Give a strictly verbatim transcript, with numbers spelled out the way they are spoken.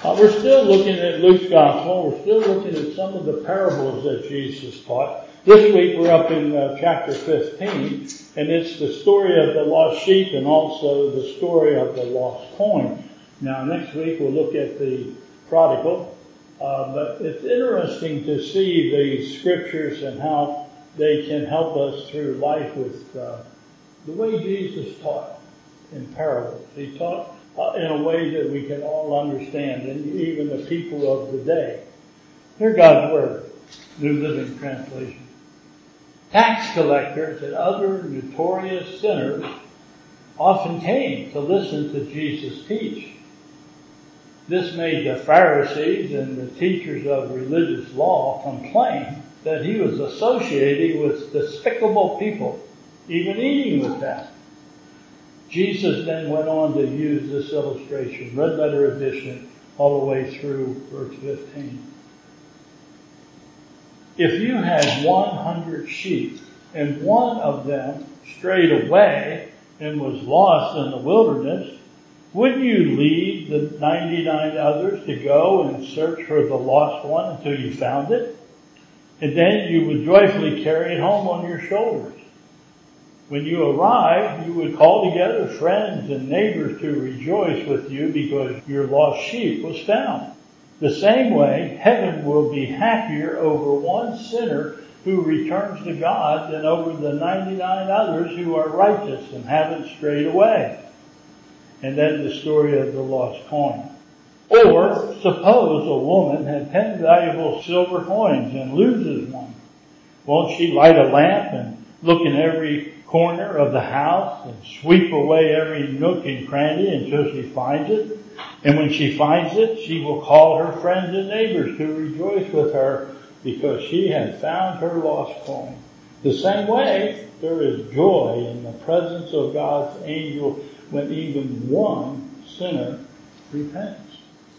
Uh, we're still looking at Luke's Gospel. We're still looking at some of the parables that Jesus taught. This week we're up in uh, chapter fifteen, and it's the story of the lost sheep and also the story of the lost coin. Now next week we'll look at the prodigal. Uh, but it's interesting to see these scriptures and how they can help us through life with uh, the way Jesus taught in parables. He taught uh, in a way that we can all understand, and even the people of the day. Hear God's Word, New Living Translation. Tax collectors and other notorious sinners often came to listen to Jesus teach. This made the Pharisees and the teachers of religious law complain that he was associating with despicable people, even eating with them. Jesus then went on to use this illustration, red letter edition, all the way through verse fifteen. If you had one hundred sheep and one of them strayed away and was lost in the wilderness, wouldn't you leave the ninety-nine others to go and search for the lost one until you found it? And then you would joyfully carry it home on your shoulders. When you arrived, you would call together friends and neighbors to rejoice with you because your lost sheep was found. The same way, heaven will be happier over one sinner who returns to God than over the ninety-nine others who are righteous and haven't strayed away. And then the story of the lost coin. Or suppose a woman had ten valuable silver coins and loses one. Won't she light a lamp and look in every corner of the house and sweep away every nook and cranny until she finds it? And when she finds it, she will call her friends and neighbors to rejoice with her because she has found her lost coin. The same way, there is joy in the presence of God's angel when even one sinner repents.